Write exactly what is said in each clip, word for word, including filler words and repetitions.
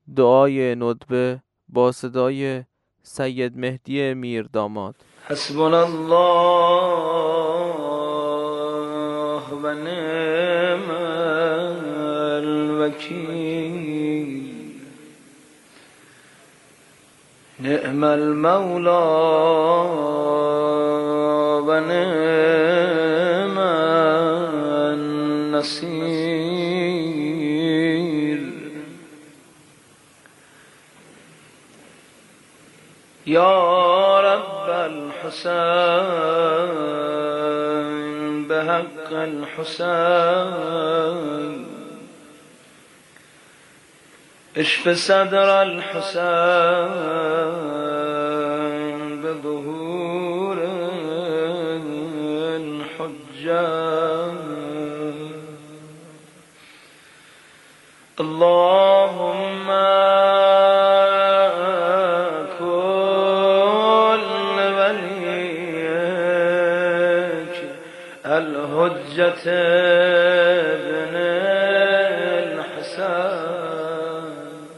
دعای ندبه با صدای سید مهدی میرداماد. حسبنا الله و نعم الوکیل نعم المولا و نعم النصیر یا رب الحسین بحق الحسین اشف صدر الحسین بظهور الحجة اللهم الحجة ابن الحسن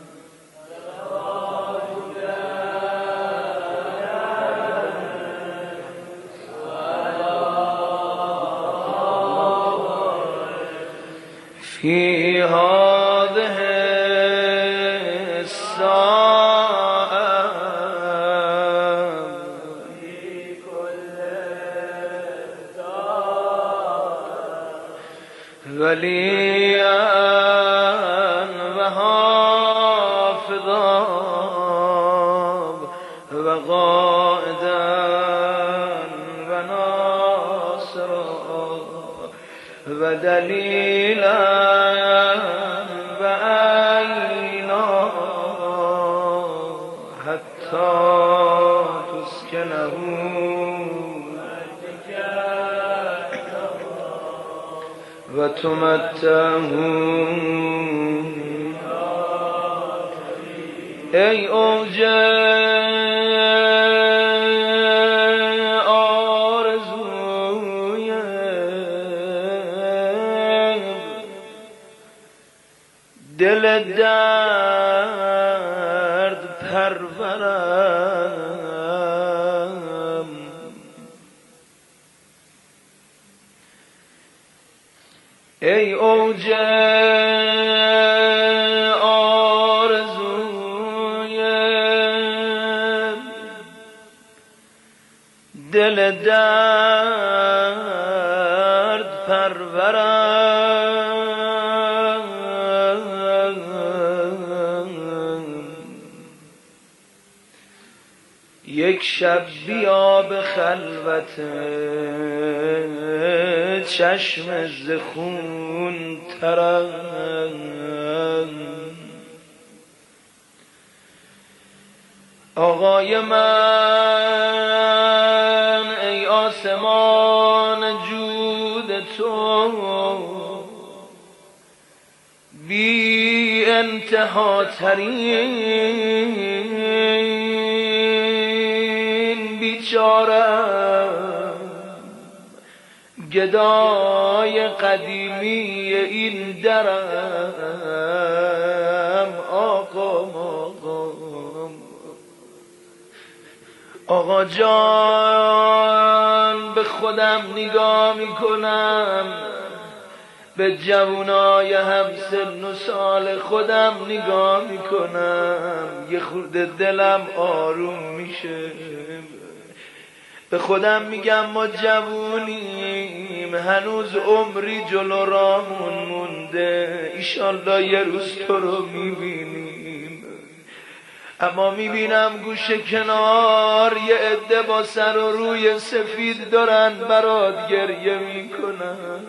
في هذه الساعة وليا وحافظا وقائدا وناصرا ودليلا وعينا حتى تسكنه و تمتعه. ای اوج آرزوی دل درد پرورم، ای اوج آرزوی دل درد پرورم، یک شب بیا به خلوت چشم ز خون ترم، آقای من ای آسمان جود تو بی انتها ترین بیچارم، گدای قدیمی این درم، آقا آقا آقا جان به خودم نگاه میکنم، به جوانای همسن و سال خودم نگاه میکنم، یه خورده دلم آروم میشه، به خودم میگم ما جوونیم، هنوز عمری جلو رامون مونده، ایشالله یه روز تو رو میبینیم. اما میبینم گوشه کنار یه عده با سر و روی سفید دارن برات گریه میکنن،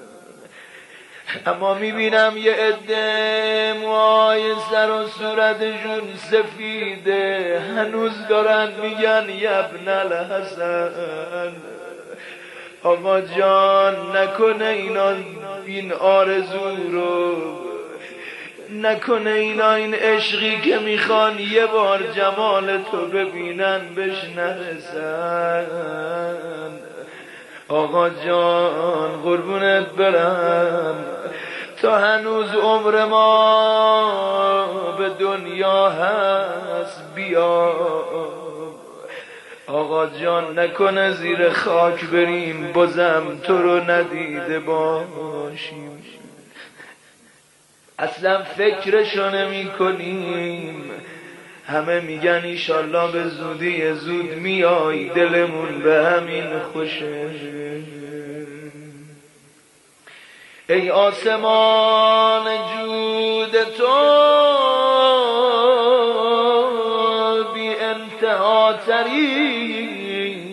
اما میبینم یه عده موهای سر و صورتشون سفیده، هنوز دارن میگن یبن الحسن. آقا جان نکنه اینا این آرزو رو، نکنه اینا این عشقی که میخوان یه بار جمال تو ببینن بهش نرسن. آقا جان قربونت برم، تا هنوز عمر ما به دنیا هست بیا آقا جان، نکنه زیر خاک بریم بازم تو رو ندیده باشیم. اصلا فکرشو نمی کنیم. همه میگن ایشالله به زودی زود میای، دلمون به همین خوشه. ای آسمان جود تو بی انتها ترین،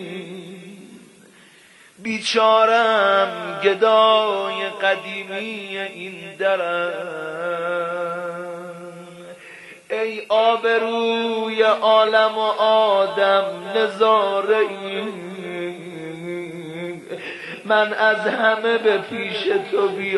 بیچارم گدای قدیمی این درم. ای آبروی عالم و آدم نظاره این، من از همه به پیش تو بی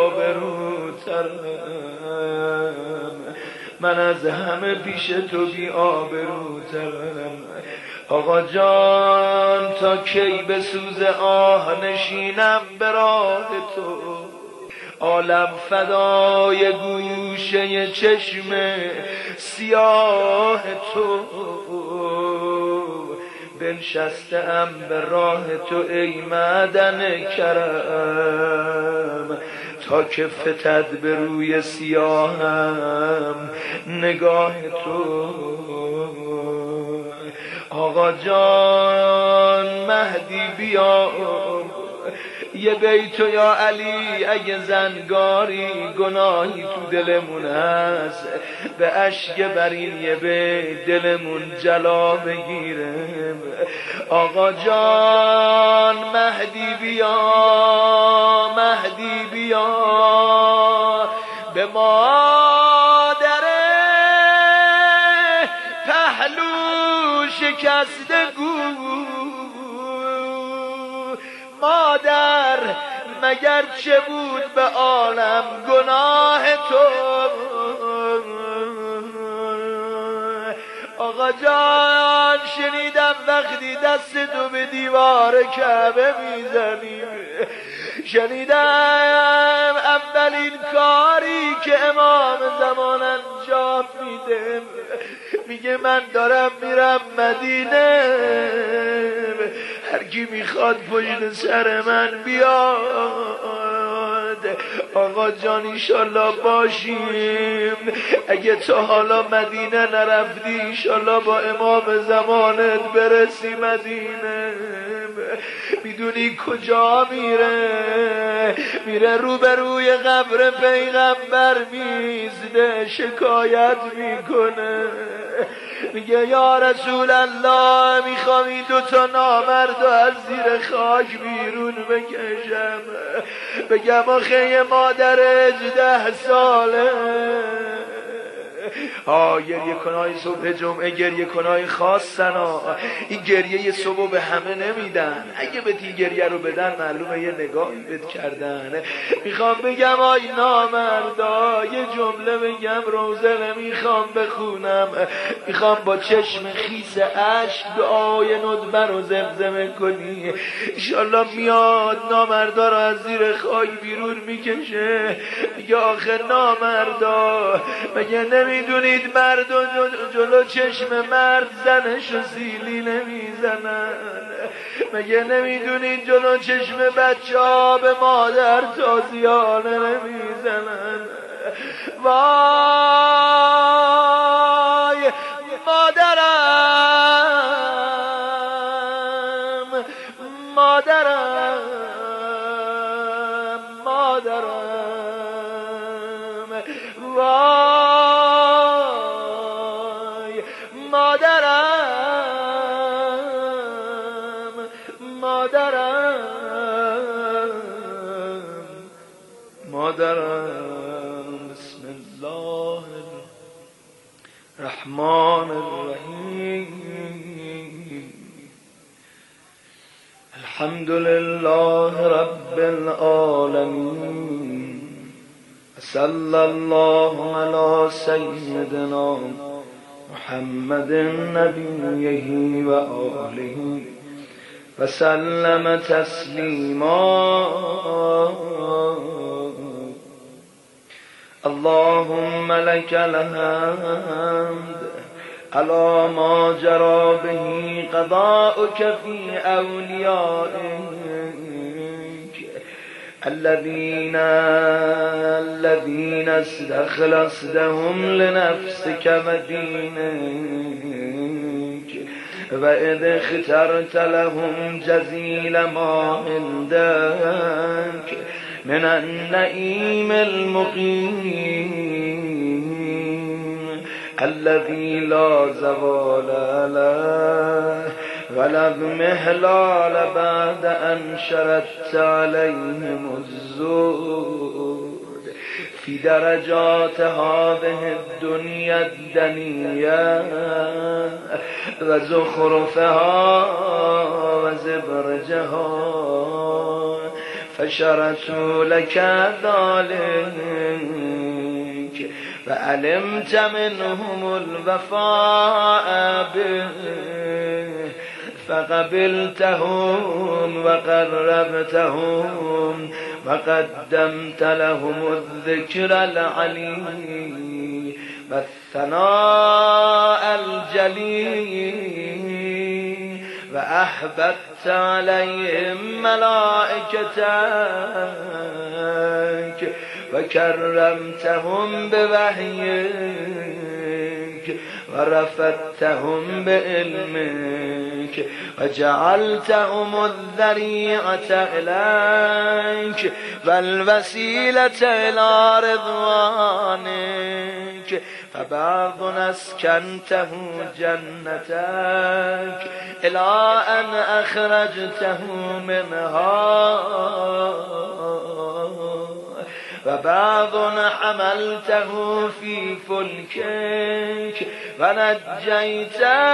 آبروترم، من از همه پیش تو بی آبروترم. آقا جان تا کی به سوز آه نشینم به راه تو، عالم فدای گوشه چشم سیاه تو. بنشستم به راه تو ای معدن کرم، تا که فتد به روی سیاهم نگاه تو. آقا جان مهدی بیا، یه بیتو یا علی اگه زنگاری گناهی تو دلمون هست، به اشک برین یه بیت دلمون جلا بگیرم. آقا جان مهدی بیا، مهدی بیا به مادر پهلو شکسته گو. مادر مگر چه بود به عالم گناه تو. آقا جان شنیدم وقتی دست تو به دیوار کعبه میزنی، شنیدم اولین کاری که امام زمان انجام میده میگه من دارم میرم مدینه، هر کی میخواد پشت سر من بیاد. آقا جان ایشالله باشیم. اگه تا حالا مدینه نرفتی ایشالله با امام زمانت برسی مدینه. میدونی کجا میره؟ میره روبروی قبر پیغمبر میزده شکایت میکنه، میگه یا رسول الله میخوام این دوتا نامرد از زیر خاک بیرون بکشم. بگم آخه مادر هجده ساله ها گریه کنای صبح جمعه، گریه کنای خواستنا. این گریه صبح به همه نمیدن، اگه به تی گریه رو بدن معلومه یه نگاهی بد کردن. میخوام بگم آی نامردا یه جمله بگم روزه نمیخوام بخونم، میخوام با چشم خیس اشک دعای ندبه رو زمزمه کنی. انشالله میاد نامردا رو از زیر خاک بیرون میکشه. میگه آخه نامردا مگه نمیدونید مرد و جلو چشم مرد زنشو سیلی نمیزنن؟ مگه نمیدونید جلو چشم بچه ها به مادر تازیانه نمیزنن؟ وای مادرم مادرم مادرم وای مادرم مادرم مادرم. بسم الله الرحمن الرحیم. الحمد لله رب العالمین، صلی الله علی سیدنا محمد نبیه و آله و سلم تسلیما. اللهم لك الحمد على ما جرى به قضاؤك في أوليائك الذين الذين استخلصتهم لنفسك ودينك وإذ اخترت لهم جزيل ما عندك من النعيم المقيم الذي لا زوال له ولا اضمحلال بعد أن شردت عليهم الزود في درجات هذه الدنيا الدنيا وزخرفها وزبرجها فشرتوا لك ذلك فعلمت منهم الوفاء به فقبلتهم وقربتهم وقدمت لهم الذكر العلي والثناء الجليل وأحببت عليهم ملائكتك وكرمتهم بوحيك ورفدتهم بعلمك وجعلتهم الذريعة إليك والوسيلة إلى رضوانك فبعض أسكنته جنتك إلى أن أخرجته منها وبعض حملته في فلكك ونجيته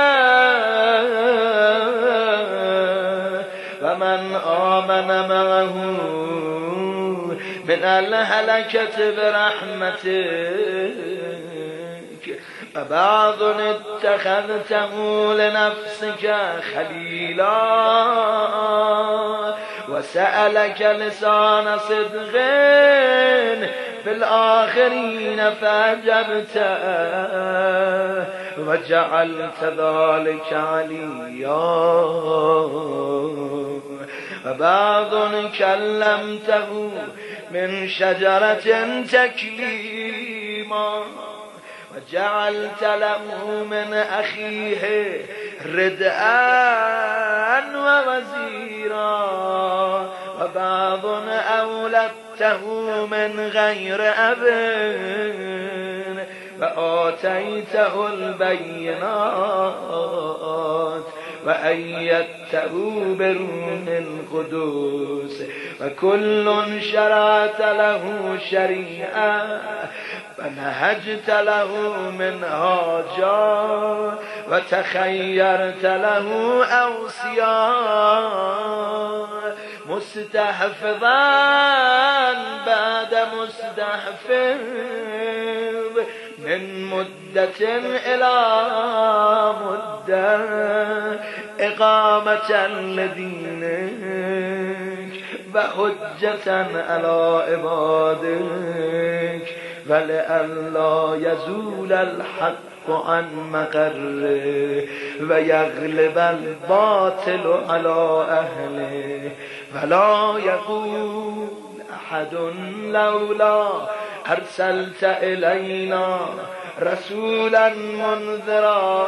ومن آمن معه من الهلكة برحمتك وبعض اتخذته لنفسك خليلا وسألك لسان صدق في الآخرين فأجبته وجعلت ذلك عليا وبعض كلمته من شجرة تكليما وجعلت له من أخيه ردءا ووزيرا وبعض أولدته من غير أب وآتيته البينات وأيدته بروح القدوس وكل شرعت له شريعة ونهجت له منهاجا وتخيرت له أوصياء مستحفظا بعد مستحفظ من مدة إلى مدة إقامة لدينك وحجة على عبادك ولئلا يزول الحق عن مقره ويغلب الباطل على أهله ولا يقول أحد لولا أرسلت إلينا رسولا منذرا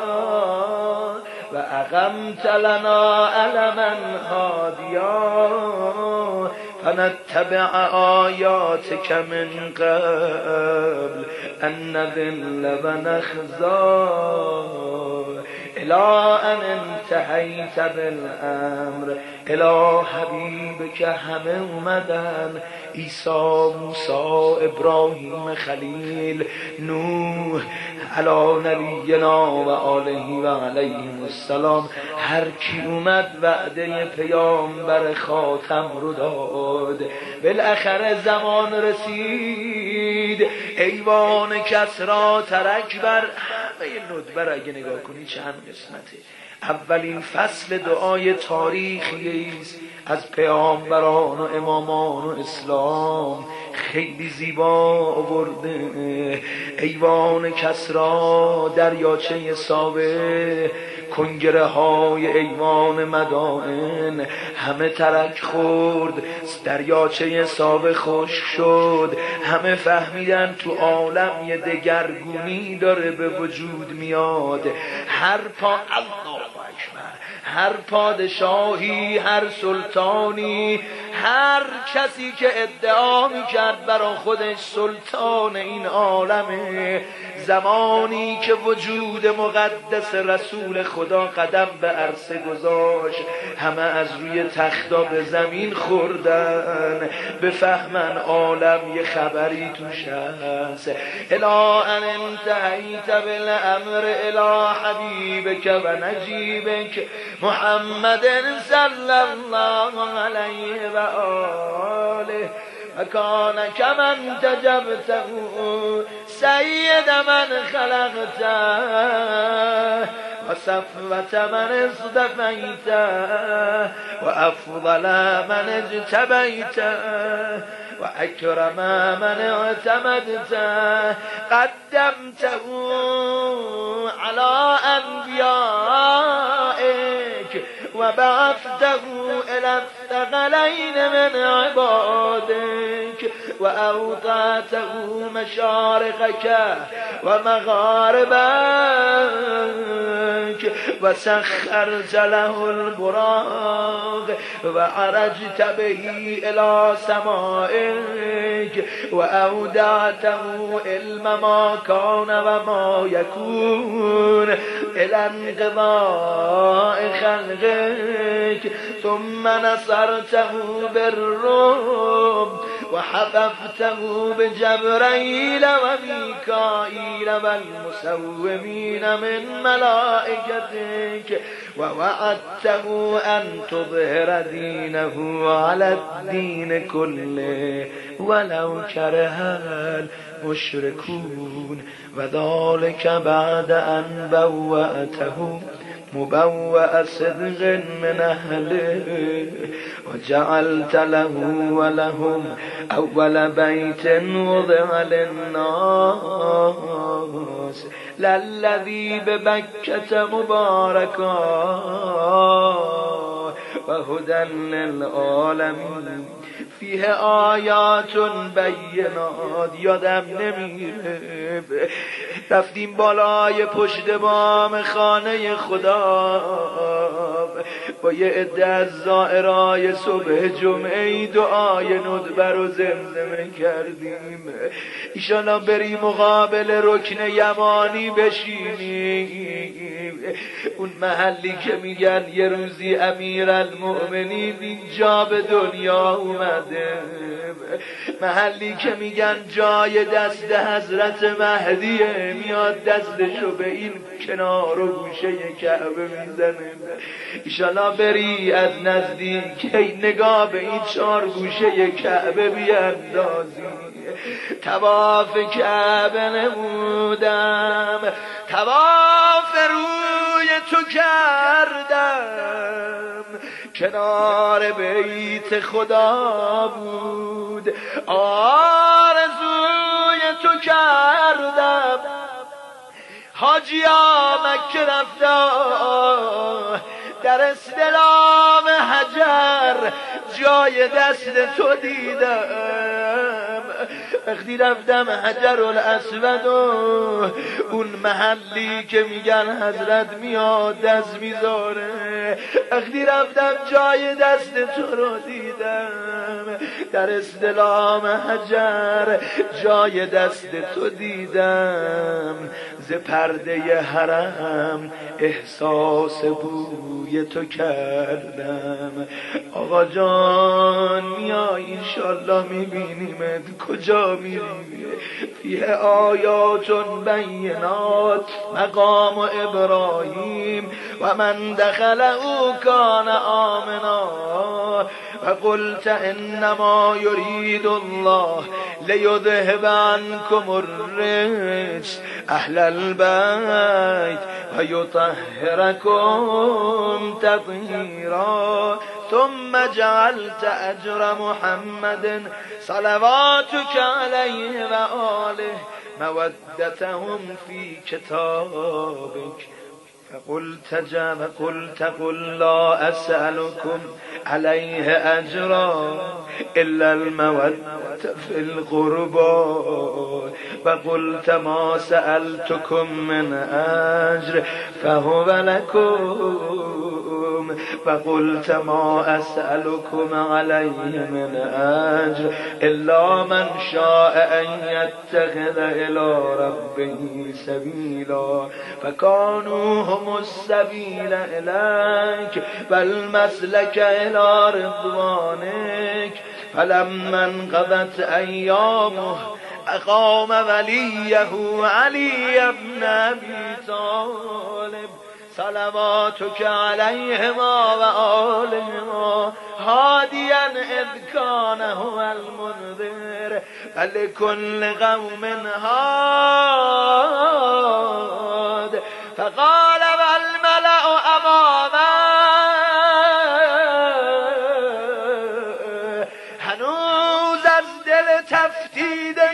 وأقمت لنا ألما هاديا فنتبع آياتك من قبل أن نذل ونخزى إلى أن انتهيت بالأمر إلى حبيبك حمدا عيسى موسى إبراهيم خليل نوح على نبینا و آله و علیهم السلام. هر کی اومد وعده پیامبر خاتم رو داد، بالاخره زمان رسید ایوان کسری ترک بر همه ندبر. اگه نگاه کنی چند قسمته، اولین فصل دعای تاریخی است از پیامبران و امامان و اسلام. خیلی زیبا آورده. ایوان کسری، دریاچه ساوه، کنگره های ایوان مدائن همه ترک خورد، دریاچه ساوه خشک شد. همه فهمیدن تو عالم یه دگرگونی داره به وجود میاد. هر پا الله اکبر، هر پادشاهی، هر سلطانی، هر کسی که ادعا میکرد برا خودش سلطان این عالمه، زمانی که وجود مقدس رسول خدا قدم به عرصه گذاشت، همه از روی تختا به زمین خوردن، بفهمن عالم یه خبری توش هست. الا ان انتهیت بالامر الی حبیبک و نجیبک محمد صلی الله علیه و آله وکان کمن تجبته سید من خلقته و صفوت من اصطفیته و افضل من اجتبیته و اکرم من اعتمدته قدمته علی انبیائک و بعثته الى الثقلین من عبادک و اوضعته مشارقک و مغاربک و سخرت له البراق و عرجت به الى سمائک و اودعته علم ما کان و ما یکون الى انقضاء خلقک ثم نصرته بالرعب و حففته بجبرائیل و میکائیل و المسومین من ملائکتک و وعدته ان تظهر دینه علی الدین کله ولو کره المشرکون و ذلک بعد ان بوأته مبوأ صدق من اهله و جعلت له ولهم اول بیت وضع للناس للذی ببکة مبارکا و هدی للعالمین فیه آیات بینات. یادم نمیره رفتیم بالای پشت بام خانه خدا با یه عده از زائرای صبح جمعه دعای ندبه رو زمزمه کردیم. ایشالا بریم مقابل رکن یمانی بشینیم، اون محلی که میگن یه روزی امیرالمؤمنین اینجا به دنیا اومده، محلی که میگن جای دست حضرت مهدیه، میاد دستشو به این کنار و گوشه کعبه میزنه. ایشالا بری از نزدیک نگاه به این چار گوشه کعبه بیاندازی. طواف کعبه نمودم، طواف روی تو کردم، کنار بیت خدا بود آرزوی تو کردم. حاجیا مکه رفتم در استلام حجر جای دست تو دیدم. وقتی رفتم حجر الاسود و اون محلی که میگن حضرت میاد دست میذاره، وقتی رفتم جای دست تو رو دیدم، در استلام حجر جای دست تو دیدم. ز پرده حرم احساس بوی تو کردم. آقا جان میای انشالله میبینیمت، کجا میری؟ فیه آیاتون بینات مقام ابراهیم و من دخله او کان آمنا و قلت انما یرید الله لیذهب عنکم الرجس اهل البیت و یطهرکم تطهیرا ثم جعلت اجر محمد صلواتك علیه و آله مودتهم فی کتابک فقلت جا قلت قل لا اسألكم عليه اجرا الا المودة في القربى وقلت ما سألتكم من اجر فهو لكم وقلت ما اسألكم عليه من اجر الا من شاء ان يتخذ الى ربه سبيلا فكانوا هم السبيل إليك والمسلك إلى رضوانك فلما انقضت أيامه أقام وليه علي بن أبي طالب صلواتك عليهما وآلهما هاديا إذ كان هو المنذر فلكل قوم هاد فقال والملأ أمامه هنوز از دل تفتیده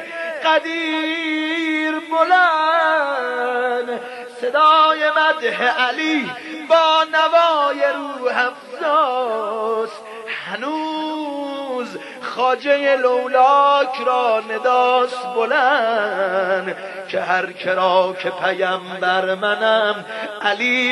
قدیر بلند صدای مدح علی با نوای روح افزاست. هنوز خواجه لولاک را نداست بلند که هر کرا که پیمبر منم علی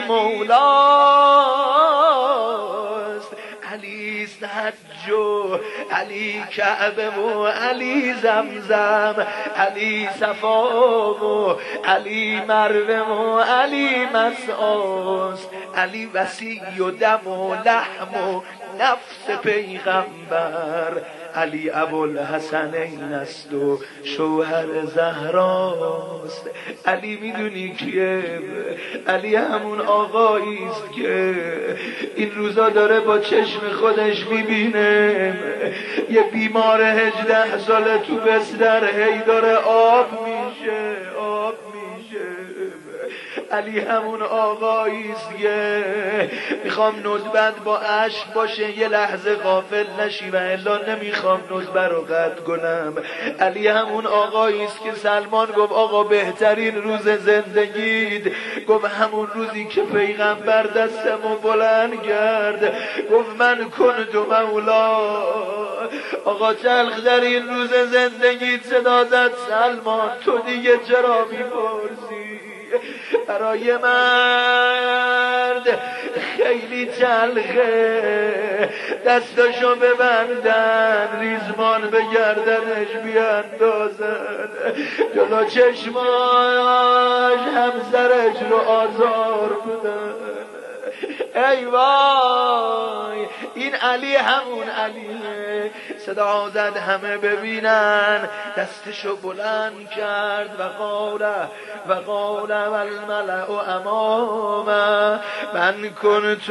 مولاست. علی حج و علی کعبه و علی زمزم، علی صفا و علی مروه و علی مسعاست. علی وسیع و دم و لحم و نفس پیغمبر. علی ابوالحسنین است و شوهر زهراست. علی میدونی کیه؟ علی همون آقایی است که این روزا داره با چشم خودش میبینه یه بیمار هجده ساله تو بستر هی داره آب میشه آب میشه. علی همون آقایی است که میخوام ندبت با عشق باشه یه لحظه غافل نشی و الا نمیخوام ندبت رو قطع کنم. علی همون آقایی است که سلمان گفت آقا بهترین روز زندگیت گفت همون روزی که پیغمبر دستمو بلند کرد گفت من کنت مولا. آقا تلخ در این روز زندگیت صدا زد سلمان تو دیگه چرا میپرسی؟ برای مرد خیلی تلخه دستاشو ببندن ریزمان به گردنش بیاندازن جلو چشماش همسرش رو آزار بدن. ای وای این علی همون علیه. صدا زد همه ببینن دستشو بلند کرد و قال و قال والملأ امامه من کنت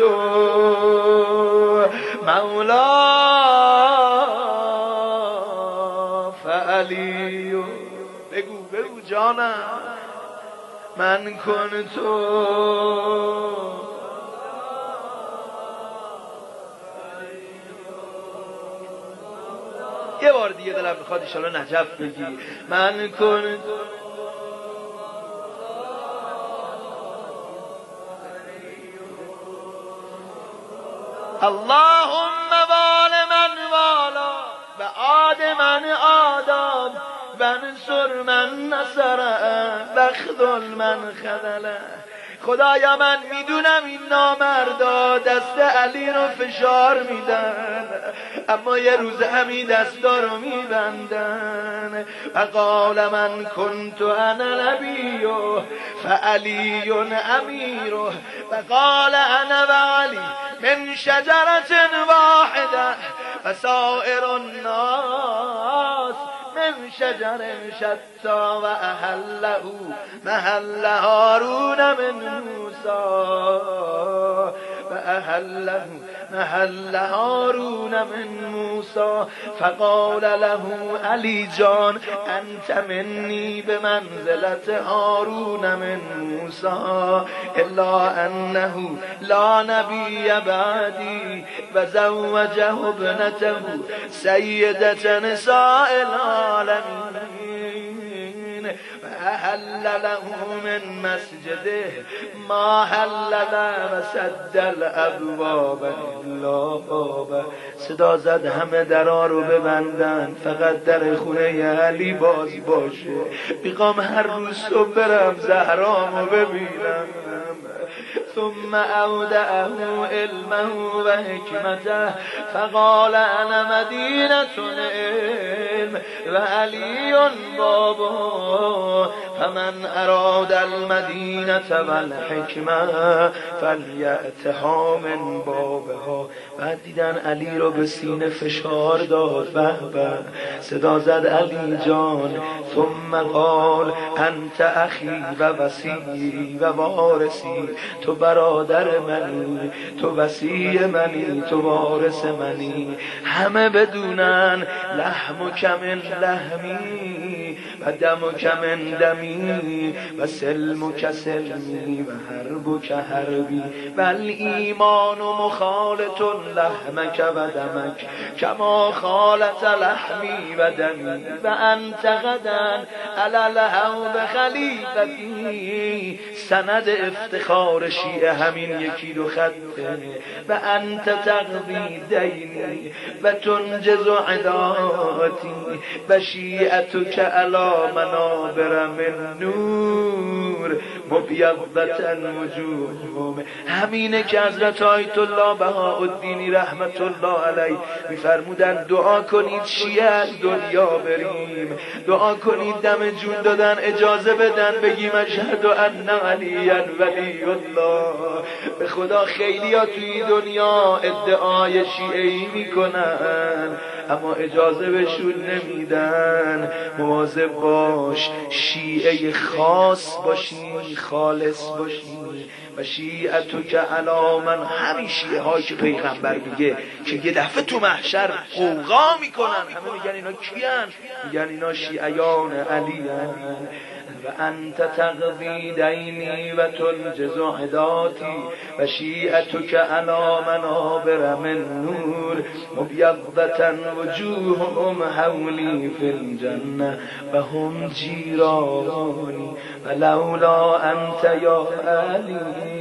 مولا فعلی. بگو بگو جانم من کنت یه بار دیگه دلم میخواد انشالله نجف بگی من کن. اللهم وال من والا و آد من آدم و انصر من نصره و خذل من خذله. خدایا من میدونم این نامردا دست علی رو فشار میدن اما یه روز همین دستا رو میبندن. و قال من کنت انا نبی فعلی امیر و قال انا و علی من شجرة واحده و سائر الناس من شجر شتا و احله محل هارون من موسی و احله هل هارون من موسى فقال له علی جان انت منی بمنزلة هارون من موسى الا انه لا نبی بعدی و زوجه ابنته سیدة نساء العالمین حل له من مسجده ما حلل و سد الابواب الا بابه. صدا زد همه درها رو ببندن فقط در خونه علی باز باشه. میخوام هر روز صبح برم زهرامو ببینم. ثم اودعه علمه و حکمته فقال انا مدینة العلم و علی بابا فمن اراد المدینة و الحکمه فلیأتها من بابها. بعد دیدن علی رو به سینه فشار داد. به به صدا زد علی جان. ثم قال انت اخی و وصی و وارثی، تو برادر منی، تو وصی منی، تو وارث منی. همه بدونن لحم کمن لحمی و دم کمن دمی و سلم کسلمی و حرب کحربی بل ایمان مخالط لحمک و دمک کما خالط لحمی و دمی و انت غدا علی الحوض خلیفتی. سند افتخار شیعه همین یکی دو خطه. و انت تقضی دینی و تنجز عداتی و شیعتک علی منابر من نور مبیضة وجوههم. همینه که حضرت آیت الله بهاءالدین رحمت الله علیه میفرمودن دعا کنید شیعه از دنیا بریم، دعا کنید دم جون دادن اجازه بدن بگیم اشهد ان علی ولی الله. به خدا خیلی ها توی دنیا ادعای شیعه‌ای میکنن اما اجازه بهشون نمیدن. مواظب باش شیعه خاص باشی، خالص باشی. و شیعتو که علا من، همین شیعه هایی که پیغمبر میگه که یه دفعه تو محشر قوقا میکنن، همه میگن اینا کیان؟ میگن اینا شیعیان علی هن. و انت تقضی دینی و تنجز عداتی و شیعتو که علا منابر من نور مبیضة وجوههم حولی فی الجنه و هم جیرانی و لولا انت یا علی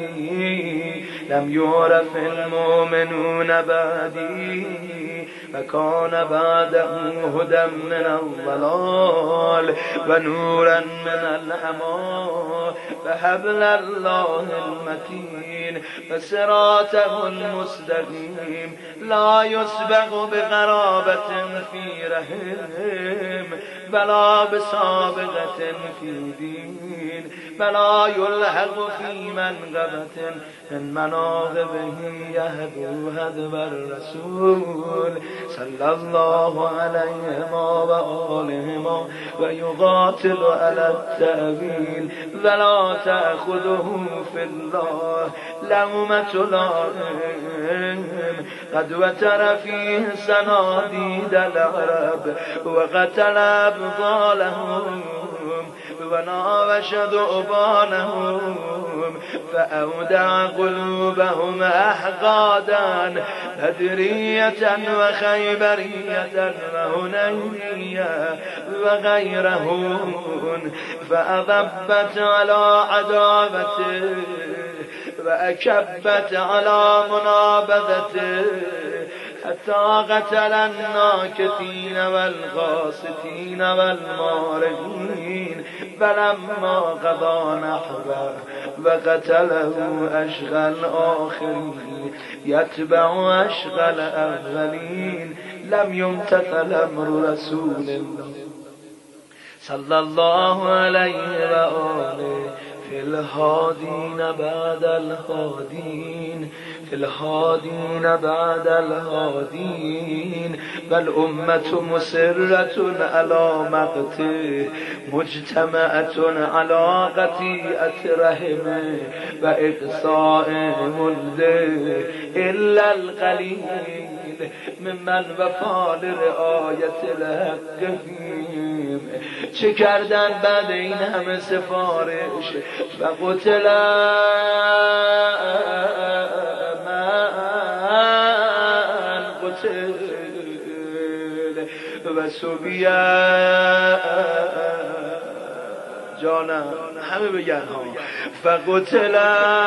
لم یعرف المؤمنون بعدی و کان بعده هدى من الضلال و نورا من العمی و حبل الله المتین و صراطه المستقیم لا یسبق بقرابة فی رحم ولا بسابقة فی دین ولا یلحق فی منقبة من مناقبه یهدو هدو الرسول صلی الله علیهما و آلهما و یقاتل علی التأویل ولا تأخذه فی الله لومة لائم قد وتر فیه صنادید العرب و قتل ابطالهم و ناوش ذؤبانهم فأودع قلوبهم أحقادا بدرية وخيبرية وهنينية وغيرهن فأضبت على عداوته وأكبت على منابذته حتى قتل الناكثين والغاصتين والمارقين فلما قضى نحبه وقتله أشغى الآخرين يتبع أشغى الأولين لم يمتثل أمر رسول الله صلى الله عليه وآله في في الهادين بعد الهادين في الهادين بعد الهادين والأمة مسرة على مقته مجتمعة على قطيعة رحمه وإقصاء ملده إلا القليل ممن وفا لرعایت الحق فیم. چه کردن بعد این همه سفارش؟ فقتل من قتل و سبی جانم همه بگن ها فقتل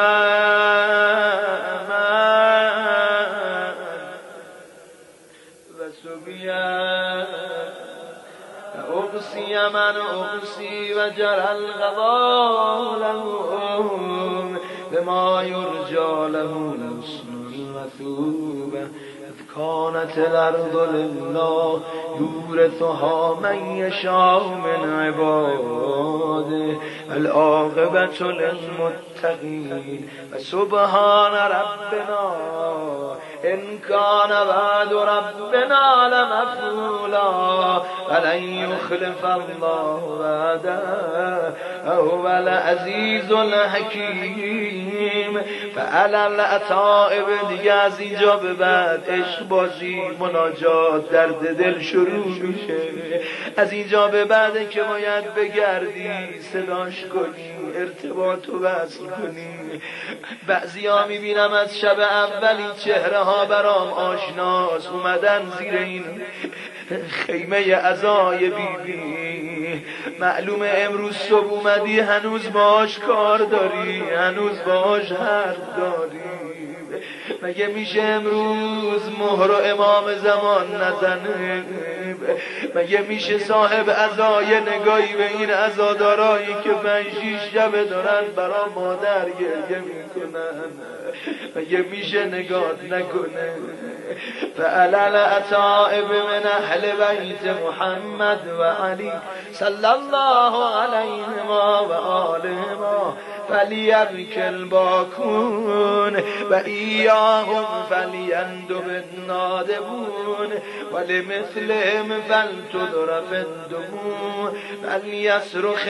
أقصي من أقصي وجرى الغضا لهم بما يرجى له حسن المثوبة إذ كانت الأرض لله يورثها من يشاء من عباده العاقبة للمتقين فسبحان ربنا إن كان بعد ربنا لمفعولا ولن يخلف الله وعده وهو العزيز الحكيم. فعلى العتائب دیگه از اینجا به بعد عشق بازی مناجات درد دل شروع میشه. از اینجا به بعد که باید بگردی صداش کنی ارتباط و وصل کنی. بعضی ها میبینم از شب اولی چهره ها برام آشناس اومدن زیر این خیمه عزای بی بی. معلوم امروز صبح اومدی هنوز باش کار داری هنوز باش حرف داری. مگه میشه امروز مهر و امام زمان نزنه؟ مگه میشه صاحب عزای نگاهی به این عزادارایی که پنج شیش شبه دارن برا مادر گریه میکنن مگه میشه نگاه نکنه؟ فعلل عطائب من اهل بیت محمد و علی صلی الله علیهما و آلهما فلیبک الباکون و ایاهم فلیندب النادبون ولمثلهم فلتضرب الدموع فلیصرخ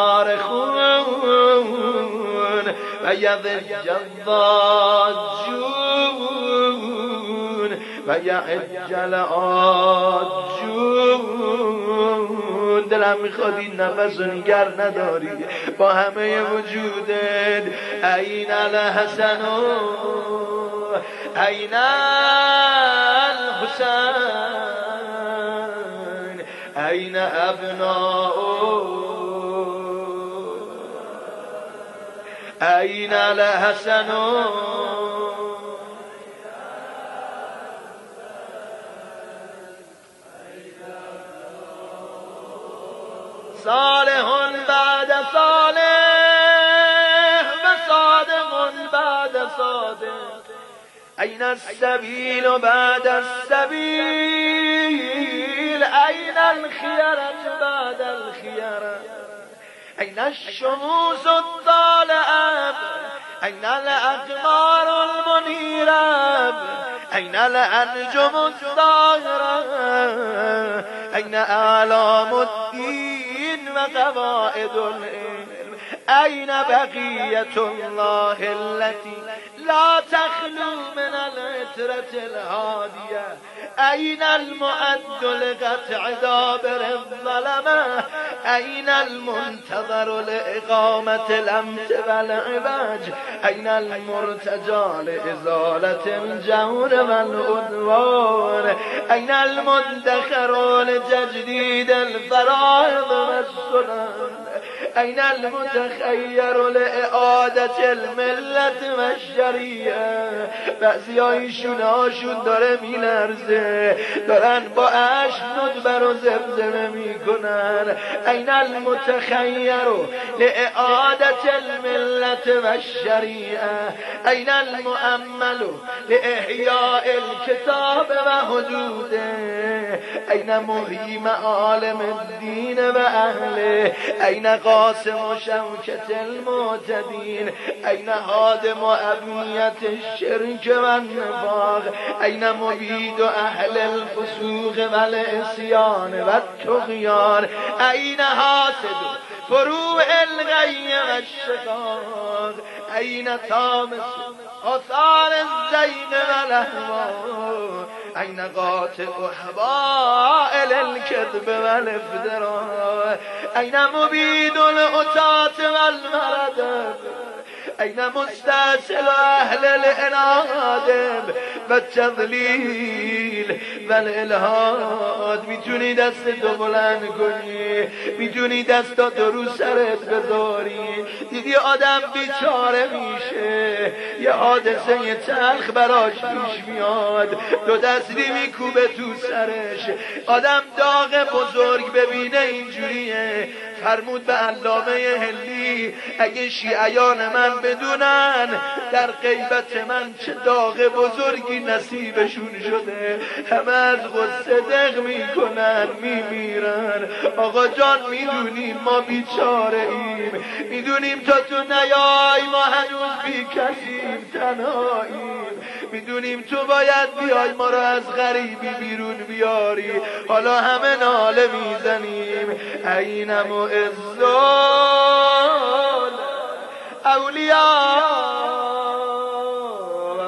الصارخون و یضج الضاجون و یعج العاجون. دلم میخواد این نفس و نگر نداری با همه وجودت. این الحسن این الحسین این ابناء این الحسن صالح بعد صالح و صادق بعد صادق أين السبيل بعد السبيل أين الخيرة بعد الخيرة أين الشموس الطالعة أين الأقمار المنيرة أين الأنجم الظاهرة أين أعلام الدين وقواعد العلم أين بقية الله التي لا تخلو من العترة الهادية أين المعد لقطع دابر الظلمة أين المنتظر لإقامة الأمت والعباج أين المرتجى لإزالة الجور والعدوان أين المدخر لتجديد الفرائض والسنن أين المتخير لإعادة الملة والشریعه؟ بعضی های شونه هاشون داره میلرزه، دارن با عشق ندبر و زمزمه میکنن. این المتخیر لإعادة الملة والشریعه، این المؤمل لإحیاء الكتاب و حدوده، این محیی معالم الدین و اهله، این قائل قاسم و شوکت المعتدین، این هادم و ابنیت الشرک و النفاق، این مبید اهل الفسوق و العصیان و الطغیان، این حاسد فروع الغی و الشقاق، این تامس آثار الزین و الاهوا، این قاطع حبائل الكذب و الافتراء، این مبید العتاة و المرد، این مستأصل اهل الاناد و التضلیل و الالحاد. میتونی دست تو بلند کنی، میتونی دستا تو رو سرت بذاری. دیدی آدم بیچاره میشه، یه حادثه تلخ براش پیش میاد، دو دستی میکوبه تو سرش. آدم داغ بزرگ ببینه اینجوریه. فرمود به علامه هندی اگه شیعیان من بدونن در غیبت من چه داغ بزرگی نصیبشون شده، همه از غصه دق میکنن میمیرن. آقا جان میدونیم ما بیچاره ایم، میدونیم تا تو نیای ما هنوز بی کسیم تنهاییم، میدونیم تو باید بیای ما را از غریبی بیرون بیاری. حالا همه ناله میزنیم این معزال اولیاء و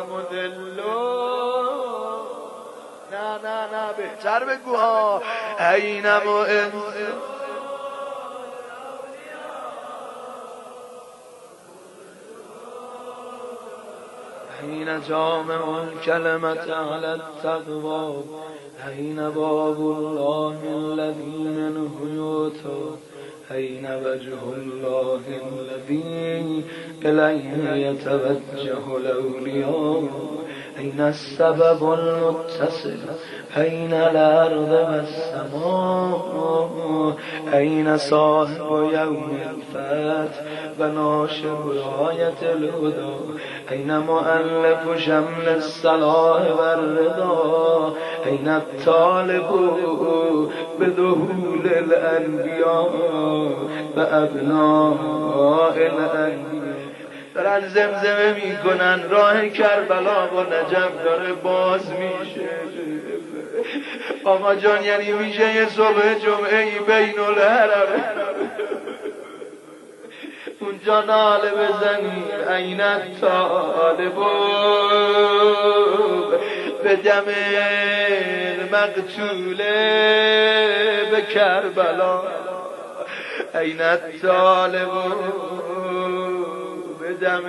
مدلون. نه نه نه بهتر بگو ها. این معزال حين جامع الكلمة على التقوى، حين باب الله الذي منه يؤتى، حين وجه الله الذي إليه يتوجه الأولياء، حين السبب المتصل بين الأرض والسماء، حين صاحب يوم الفتح وناشر راية الهدى، حين مؤلف شمل الصلاح والرضا، حين الطالب بدخول الأنبياء وأبناء الأنبياء. دارن زمزمه میکنن راه کربلا با نجف داره باز میشه. آقا جان یعنی میشه یه صبح جمعه بین الحرم اونجا ناله بزنی این طالب به دم مقتوله به کربلا، این طالب به دم،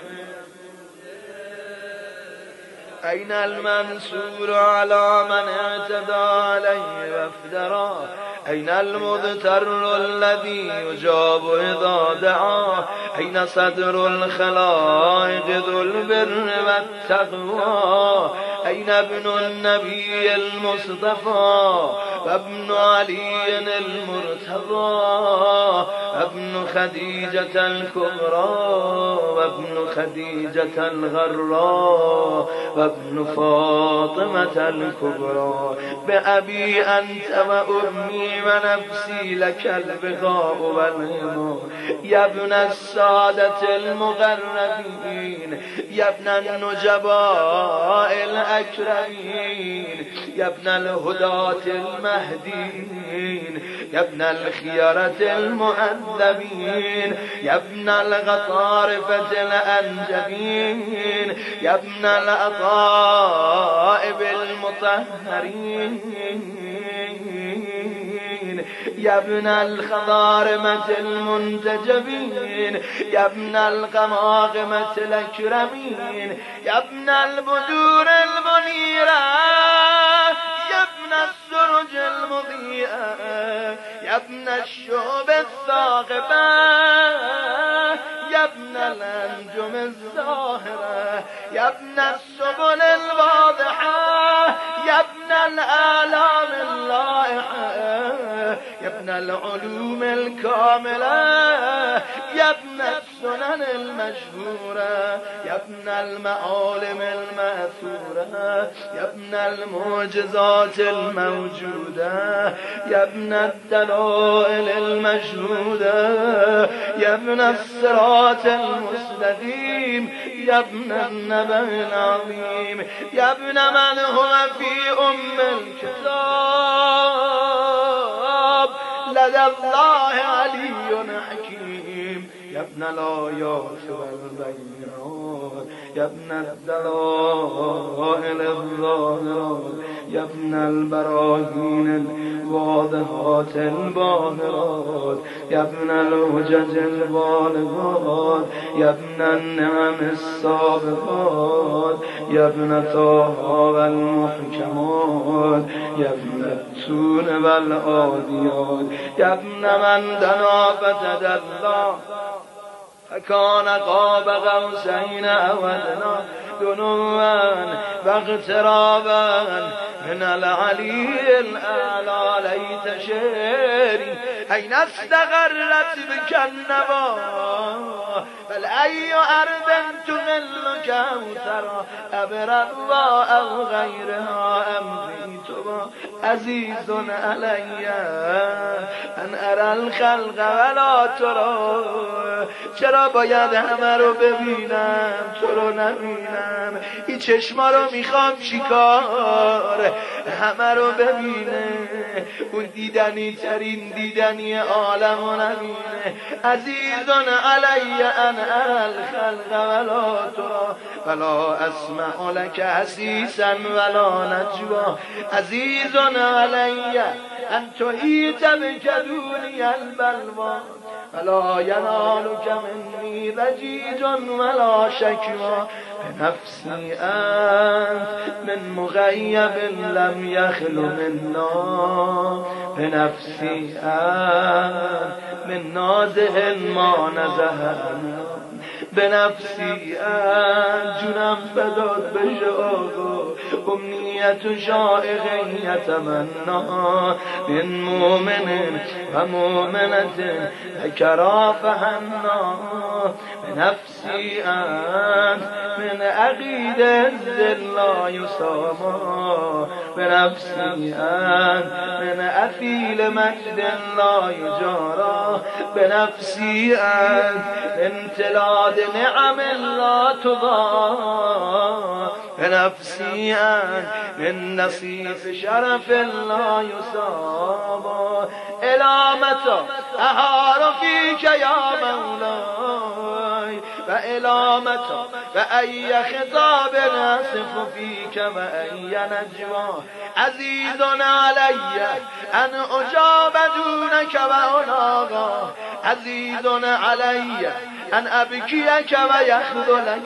این المنصور على من اعتدى عليه وافترى، این المضطر الذي يجاب اذا دعا، این صدر الخلائق ذو البر والتقوى، این ابن النبي المصطفى وابن علي المرتضى، ابن خديجة الكبرى وابن خديجة الغراء وابن فاطمة الكبرى، بأبي أنت وأمي ونفسي لك البقاء والغنى، يا ابن السادة المقربين، يا ابن النجباء الأكرمين، يا ابن الهداة المهديين، يا ابن الخيرة المؤدبين، يا ابن الغطارفة الأنجبين، يا ابن الأطائب المطهرين، يا ابن الخضارمة المنتجبين، يا ابن القماقمة الأكرمين، يا ابن البدور المنيرة، يا ابن السرج المضيئة، يا ابن الشعب الثاقبة، يا ابن الأنجم الزاهرة، يا ابن السبل الواضحة، يا ابن الآلام اللائحة، يا ابن العلوم الكاملة يا ابن السنن المشهورة يا ابن المعالم المأثورة يا ابن المعجزات الموجودة يا ابن الدلائل المشهودة يا ابن الصراط المستقيم يا ابن النبأ العظيم يا ابن من هو في أم الكتاب لدى الله علي حكيم يا ابن الآيات والبينات يا ابن الدلائل الظاهرات يا ابن البراهين الواضحات الباهرات يا ابن الحجج البالغات يا ابن النعم السابقات يا ابن طه والمحكمات يا ابن التون والعاديات يا ابن من دنا فتدلى فكان قاب قوسين أو أدنى دنوا واغترابا من العلي الأعلى ليت شعري أين استغرت بك النوى بل أي أرض تمل كوثرا أبرا أو غيرها أمضي تبا عزيز علي أن أرى الخلق ولا ترى چرا باید همه رو ببینم تو رو نبینم این چشما رو میخوام چیکار همه رو ببینه اون دیدنی ترین دیدنی عالم رو نبینه عزیزون علی ان الخلق ولا ترا ولا اسمع لك حسیسا ولا نجوا عزیزون علی ان تحیط بکدونی البلوا ولا ينالك مني ضجيج ولا شكوى بنفسي أنت من مغيب لم يخل منا بنفسي أنت من نازه ما نزهنا بنفسي أنت جنم فداد بشه آقا امنیت شائق یتمنا من مؤمن و مؤمنة لکرا فهنا بنفسی انت من عقید لا یساما بنفسی انت من اثیل مجد لا یجارا بنفسی انت من تلاد نعم لا تضا بنفسی انت من نصیف شرف لا یصابا الامتا احار فیک یا مولاي و الامتا و ای خطاب نصف فیک و ای نجوا عزیز علی ان اجاب دونک و اناغا عزیز علی ان ابکیک و یخذلک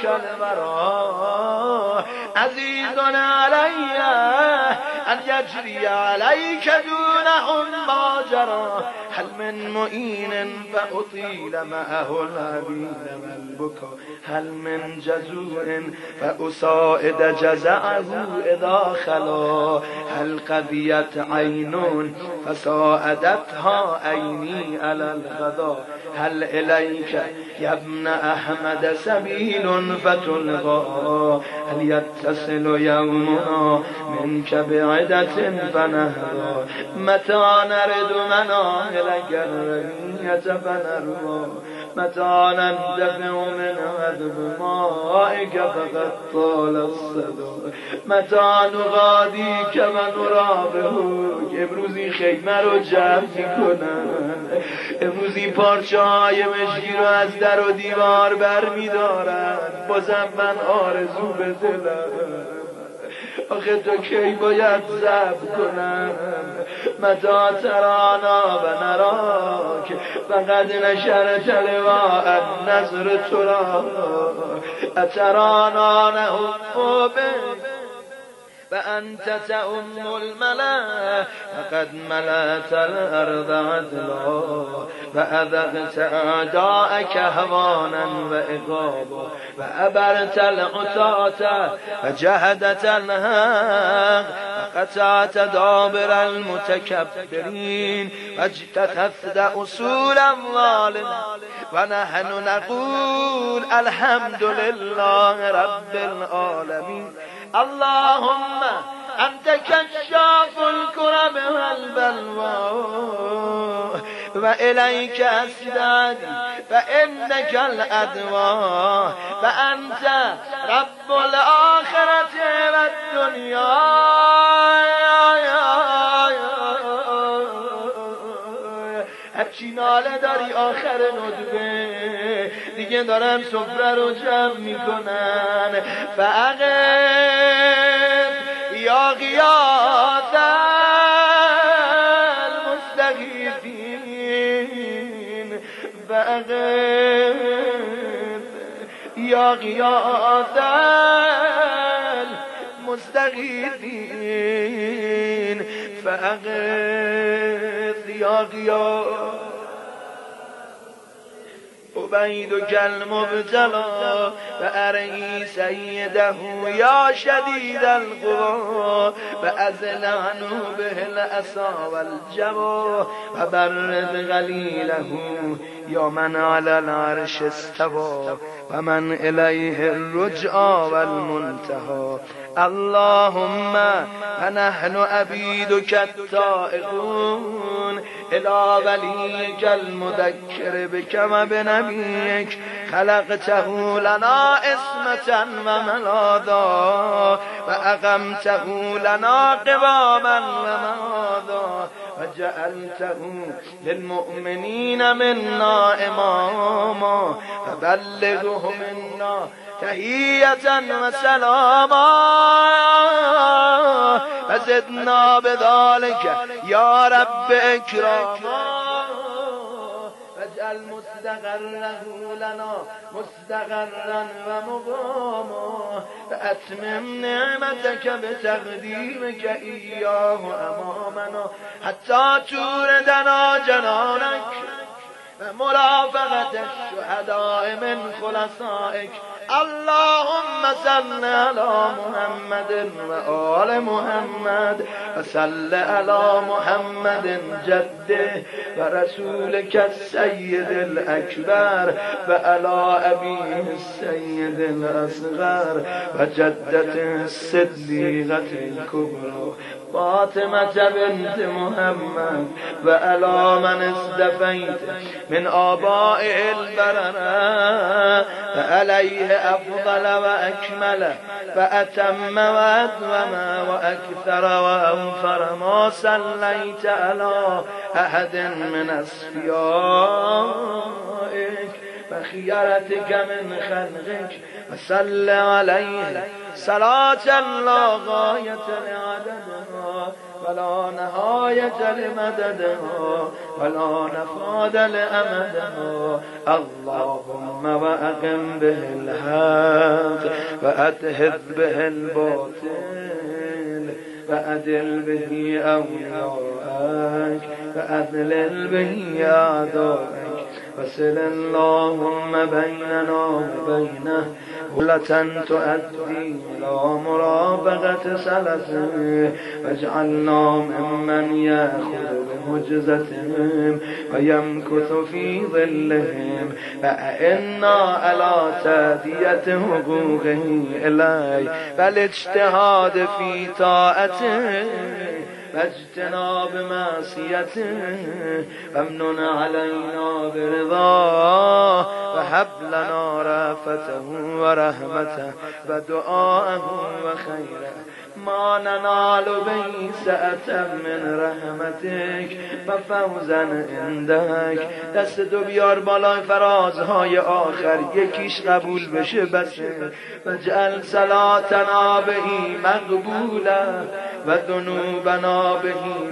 الورا عزیز علی ان یجری علیک دونهم ما جرا هل من معین فاطیل معه العبید والبکا هل من جزوع فاساعد جزعه اذا خلا هل قضیت عین فساعدتها عینی علی الغدا هل الیک یا ابن احمد سبیل فتلقا هل یتصل یومنا منک بعدت فنهضا متى نرد مناهل الجرمية فنروا متى نندفع من عذب مائك فقد طال الصدى متى نغاديك ونرابهك امروزی خیمه رو جمع میکنن امروزی پارچه های مشکی رو از در و دیوار بر میدارن بازم من آرزو به دلم آخه تو کی باید صبر کنم متا ترانا و نراک فقد نشرت لواء النظر ترا اترانا نهب به و فأنت تأم الملا فقد ملأت الأرض عدلا وأذقت أعداءك هوانا وإقابا وأبرت العتاة فجهدت الحق وقطعت دابر المتكبرين واجتثثت أصول الظالم ونحن نقول الحمد لله رب العالمين. اللهم أنت كشاف الكرب والبلوى وإليك أسدادي فإنك الأدوى فأنت رب الآخرة والدنيا. هرچی ناله داری آخر ندبه دیگه دارن سفره رو جمع میکنن. فقط یا غیاث المستغیثین فقط یا غیاث المستغیثین فقط یا غیاث عبیدک المبتلا و ارعی سیده یا شدید القوا و ازل عنه به العصا والجوا و برد قلیله یا من علی العرش استوا و من الیه الرجعى والمنتهى. اللهم فنحن عبیدک التائبون الى ولیک المذکر بک و بنبیک خلقته لنا اسمة و ملاذا و اقمته لنا قواما و مهادا و جعلته للمؤمنین منا اماما فبلغه منا تحیة و سلاما و زدنا بذلك یا رب اکراما واجعل مستقره لنا مستقرا و مقاما فأتمم نعمتك بتقدیمك ایاه امامنا حتی توردنا جنانك ومرافقة الشهداء من خلصائك. اللهم صل على محمد وآل محمد وصل على محمد جده ورسولك السيد الأكبر وعلى أبيه السيد الأصغر وجدته الصديقة الكبرى فاطمة بنت محمد وعلى من استفيت من آبائه البررة فعليه أفضل وأكمل فأتم وأدوم وأكثر وأوفر ما صليت على أحد من أصفيائك وخيرتك من خلقك وصل عليه صلاة لا غاية لعددها ولا نهاية لمددها ولا نفاد لأمدها. اللهم وأقم به الحق وأتهب به الباطل وأدل به أولياءك وأذلل به أعداءك وصل اللهم بيننا وبينه ولة تؤدي إلى مرافقة سلفه واجعلنا ممن يأخذ بمعجزتهم ويمكث في ظلهم فإنا على تأدية حقوقه إليه والاجتهاد في طاعته واجتناب معصيته وامنن علينا برضاه وهب لنا رأفته ورحمته ودعاءه وخيره ما ننال به سعة من رحمتك و فوزا عندك. دست دو بیار بالای فرازهای آخر یکیش قبول بشه بسه وجعل صلاتنا بهی مقبولا و ذنوبنا بهی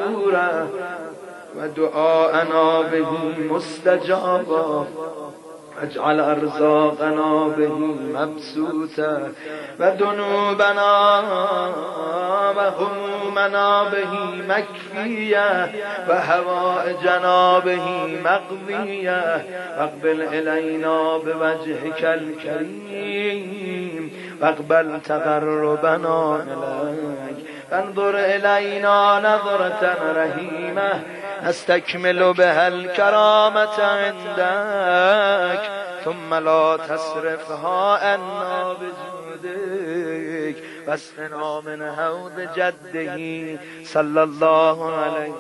مغفورا و دعاءنا بهی مستجابا اجعل ارزاقنا به مبسوطه و ذنوبنا و همومنا به مکفیه و حوائجنا به مقضیه واقبل الینا بوجهک الکریم واقبل تقربنا الیک فانظر الینا نظرة رحیمه استکمل بها الکرامة عندك ثم لا تصرفها عنا بجودك واسقنا من حوض جده صلى الله عليه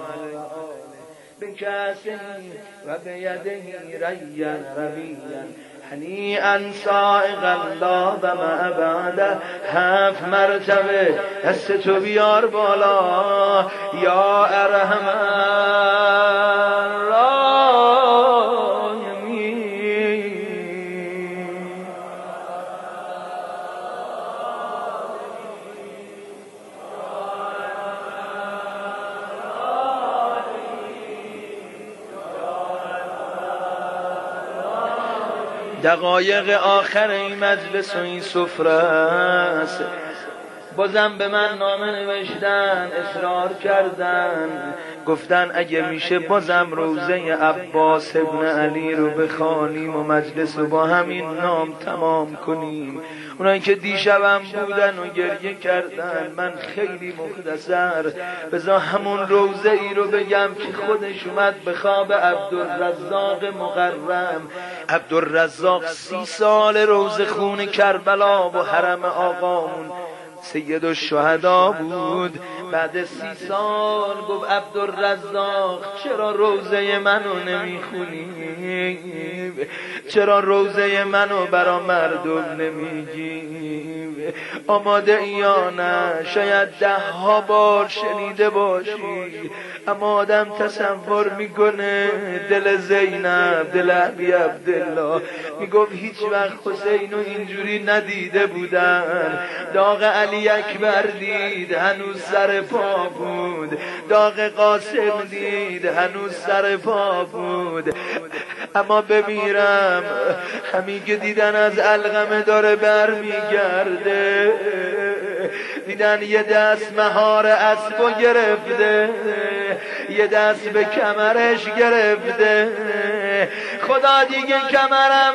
بكاسه وبيده ريا ربيا هنیئا سائغا لا ظمأ بعده. هفت مرتبه دست تو بیار بالا یا ارحم الراحمین. دقایق آخر این مجلس و این سفره است. بازم به من نامه نوشتن، اصرار کردن، گفتن اگه میشه بازم روزه عباس ابن علی رو بخوانیم و مجلس رو با همین نام تمام کنیم. اونایی که دیشبم بودن و گریه کردن، من خیلی مختصر بذار همون روزه ای رو بگم که خودش اومد به خواب عبدالرزاق مقرم. عبدالرزاق سی سال روزه خون کربلا و حرم آقامون سید الشهدا بود. بعد سی سال گفت عبدالرزاق چرا روزه منو نمیخونی؟ چرا روزه منو برا مردم نمیگی؟ آماده ای یا نه؟ شاید ده ها بار شنیده باشی، اما آدم تصور میکنه دل زینب، دل ابی عبدالله، میگفت هیچ وقت حسین رو اینجوری ندیده بودن. داغ علی اکبر دید هنوز سر پا بود، داغ قاسم دید هنوز سر پا بود. اما بمیرم همین که دیدن از علقمه داره بر میگرده، دیدن یه دست مهار اسبو گرفته، یه دست به کمرش گرفته. خدا دیگه کمرم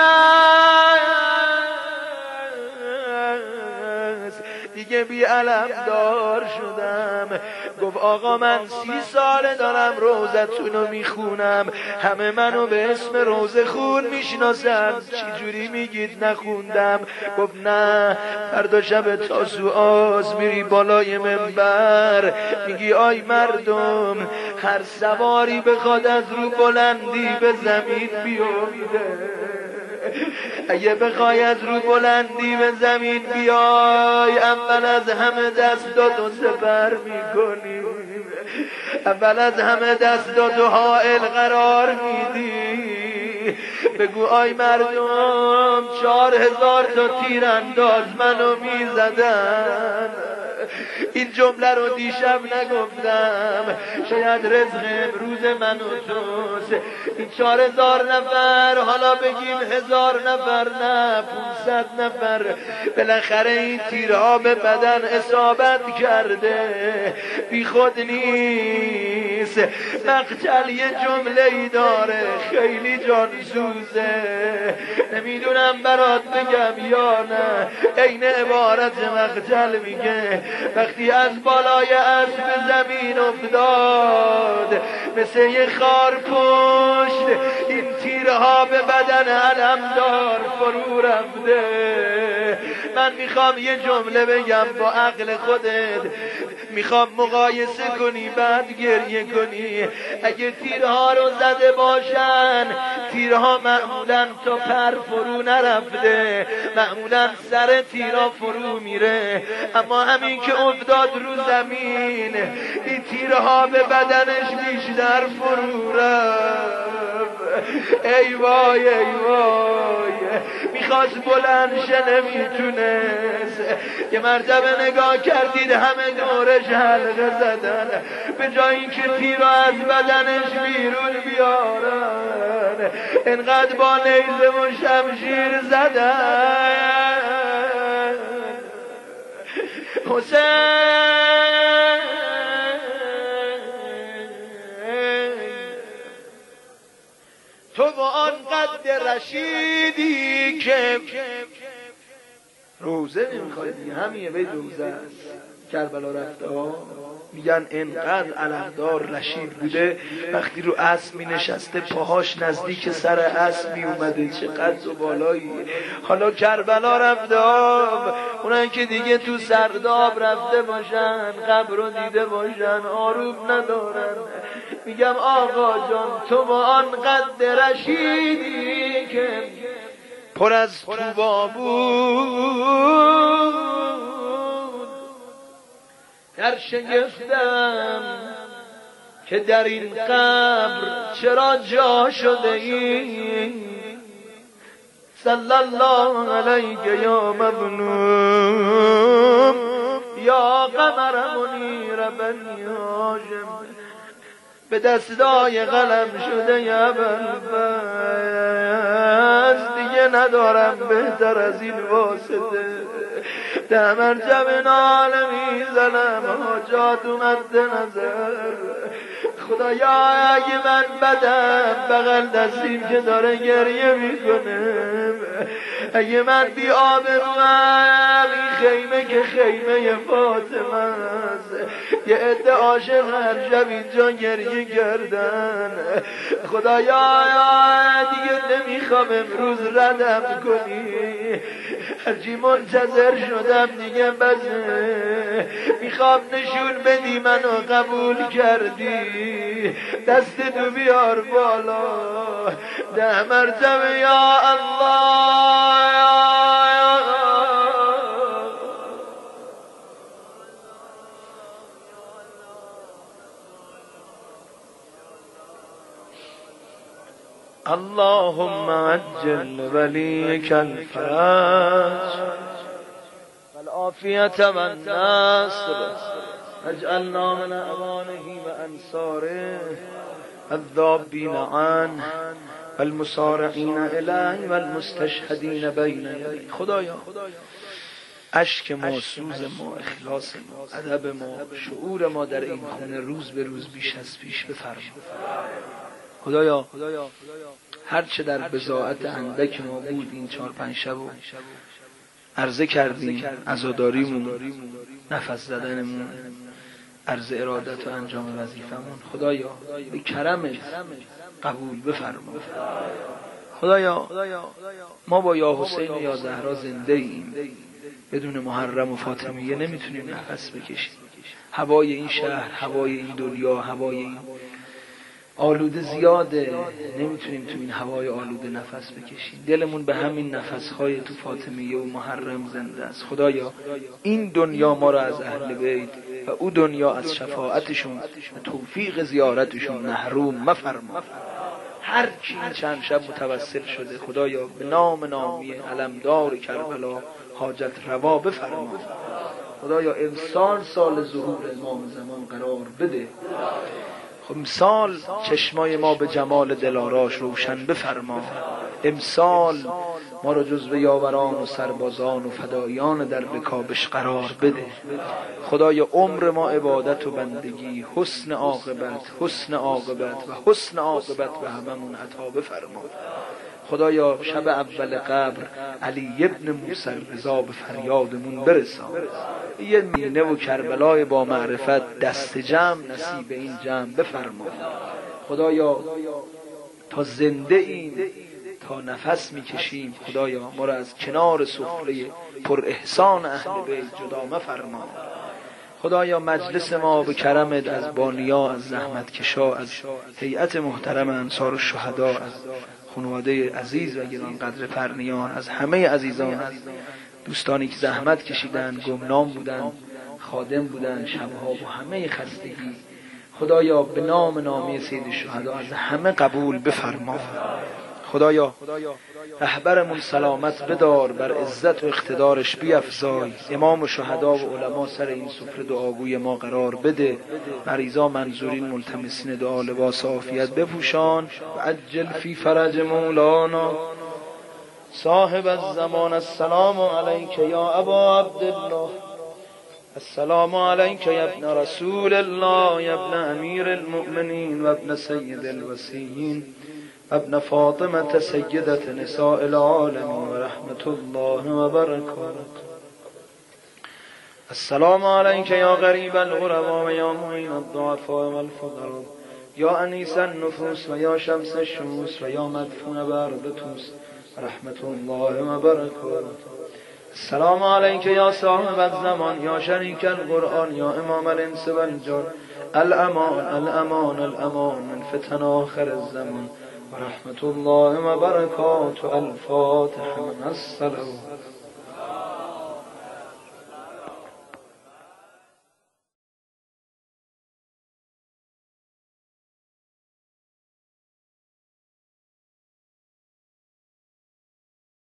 شکست، دیگه بی علم دار شدم. گفت آقا من سی ساله دارم روزتونو میخونم، همه منو به اسم روزه خون میشناسن، چی جوری میگید نخوندم؟ گفت نه، فردا شب تاسوعاست میری بالای منبر میگی آی مردم، هر سواری بخواد از رو بلندی به زمین بیفته، اگه بخوای از رو بلندی به زمین بیای، اول از همه دستاتو سپر میکنی، اول از همه دستاتو حائل قرار میدی. بگو آی مردم، چهار هزار تا تیرانداز منو میزدن. این جمله رو دیشب نگفتم، شاید رزق امروز من و توست. این چهار هزار نفر، حالا بگیم هزار نفر، نه پونصد نفر، بالاخره این تیرها به بدن اصابت کرده، بی خود نیست. مقتل یه جمله ای داره خیلی جانسوزه، نمیدونم برات بگم یا نه. عین عبارت مقتل میگه وقتی از بالای اسب زمین افتاد، مثل یه خار پشت این تیرها به بدن علمدار فرو رفته. من میخوام یه جمله بگم با عقل خودت، میخوام مقایسه کنی بعد گریه کنی. اگه تیرها رو زده باشن، تیرها معمولا تا پر فرو نرفته، معمولا سر تیرها فرو میره، اما همین که افتاد رو زمین، این تیرها به بدنش بیشتر فرو رفت. ای وای ای وای، میخواست بلند شه نمیتونست. یه مرتبه نگاه کردید همه دورش حلقه زدن، به جای اینکه تیر از بدنش بیرون بیارن، انقدر با نیزه و شمشیر زدن حسین تو با آن قد رشیدی که روزه نمیخوای همیه به روزه است کربلا رفته ها میگن انقدر علمدار رشید بوده وقتی رو اسب می نشسته پاهاش نزدیک سر اسب می اومده چقدر و بالایی. حالا کربلا رفته ها اونایی که دیگه تو سرداب رفته باشن قبر رو دیده باشن آروم ندارن. میگم آقا جان تو با آن قد رشیدی که پر از طوبا بود در شگفتم که در این قبر چرا جا شده ای صلی الله علیک یا مظلوم یا قمر منیر بنی هاشم به دستای قلم شده یا بلفز دیگه ندارم بهتر از این واسطه دمر جمع ناله میزنم حاجات مد نظر خدایا اگه من بدم بغل دستیم که داره گریه میکنه اگه من بی آبروام این خیمه که خیمه فاطمه است یه عده عاشق هر شب اینجا گریه کردن خدایا دیگه نمیخوام امروز ردم کنی هرچی منتظر شدم دیگه بزه میخوام نشون بدی منو قبول کردی دست تو بیار بالا ده مرتبه یا الله یا اللهم عجل وليك الفرج والعافية والنصر اجعلنا من اعوانه وانصاره الذابين عنه والمسارعين اليه والمستشهدين بين يديه. خدایا اشک ما، سوز ما، اخلاص ما، ادب ما، شعور ما در این خونه روز به روز بیش از پیش بفرما. خدایا هر چه در بضاعت اندک ما بود این چهار پنج شب عرضه کردیم، عزاداریمون، نفس زدنمون، عرض ارادت و انجام وظیفمون، خدایا به کرمت قبول بفرما. خدایا ما با یا حسین و یا زهرا زنده ایم، بدون محرم و فاطمیه نمیتونیم نفس بکشیم. هوای این شهر، هوای این دنیا، هوای این آلوده زیاده، نمیتونیم تو این هوای آلوده نفس بکشیم. دلمون به همین نفسهای تو فاطمیه و محرم زنده است. خدایا این دنیا ما را از اهل بیت و او دنیا از شفاعتشون و توفیق زیارتشون محروم مفرما. هر کی این چند شب متوسل شده خدایا به نام نامی علمدار کربلا حاجت روا بفرما. خدایا امسال سال ظهور امام زمان قرار بده، امسال چشمای ما به جمال دلاراش روشن بفرما. امسال ما را جزو یاوران و سربازان و فدایان در رکابش قرار بده. خدای عمر ما عبادت و بندگی، حسن عاقبت، حسن عاقبت و حسن عاقبت به هممون عطا بفرما. خدایا شب اول قبر علی ابن موسی رضا به فریادمون برسان. یه مینه و کربلای با معرفت دست جمع نصیب این جمع بفرما. خدایا تا زنده ایم، تا نفس میکشیم، خدایا ما را از کنار سفره پر احسان اهل بیت جدا مفرما. خدایا مجلس ما به کرمت از بانیا، از زحمت کشا، از هیئت محترم انصار الشهدا، از خانواده عزیز و گرانقدر پرنیان، از همه عزیزان، از دوستانی که زحمت کشیدن، گمنام بودن، خادم بودن، شبها با همه خستگی، خدایا به نام نامی سید الشهدا از همه قبول بفرما. خدایا رهبرمون سلامت بدار، بر عزت و اقتدارش بیفزای، امام و شهدا و علما سر این سفره دعاگوی ما قرار بده، مریضا منظورین ملتمسین دعا لباس عافیت بپوشان و عجل فی فرج مولانا صاحب الزمان. السلام علیک یا ابا عبدالله، السلام علیک یا ابن رسول الله، یا ابن امیر المؤمنین و ابن سید الوصیین و ابن فاطمه سیدت نساء العالمین و رحمت الله و برکاته. السلام علیک یا غریب الغربا و یا معین الضعفاء و الفقراء، یا انیس النفوس و یا شمس الشموس و یا مدفون بارد توس و رحمت الله و برکاته. السلام علیک یا صاحب الزمان، یا شریک القرآن، یا امام الانس و الجان، الامان الامان الامان من فتن آخر الزمان و رحمت الله و برکاته. الفاتحه من الصلوات.